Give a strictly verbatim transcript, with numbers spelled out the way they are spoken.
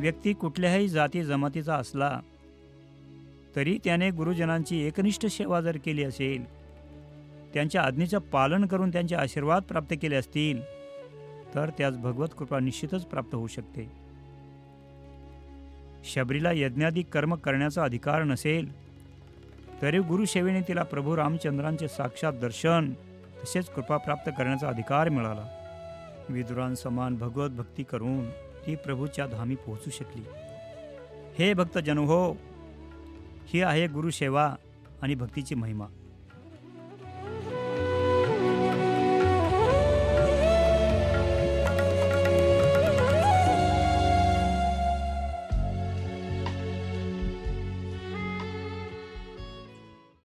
व्यक्ती कुठल्याही जाती जमातीचा असला तरी त्याने गुरुजनांची एकनिष्ठ सेवा जर केली असेल, त्यांच्या आज्ञेचं पालन करून त्यांचे आशीर्वाद प्राप्त केले असतील, तर त्यास भगवत कृपा निश्चितच प्राप्त होऊ शकते. शबरीला यज्ञादी कर्म करण्याचा अधिकार नसेल तरी गुरुसेवेने तिला प्रभू रामचंद्रांचे साक्षात दर्शन तसेच कृपा प्राप्त करण्याचा अधिकार मिळाला. विदुरांसमान भगवत भक्ती करून ती प्रभूच्या धामी पोहोचू शकली. हे भक्त जनो हो, ही आहे गुरुसेवा आणि भक्तीची महिमा.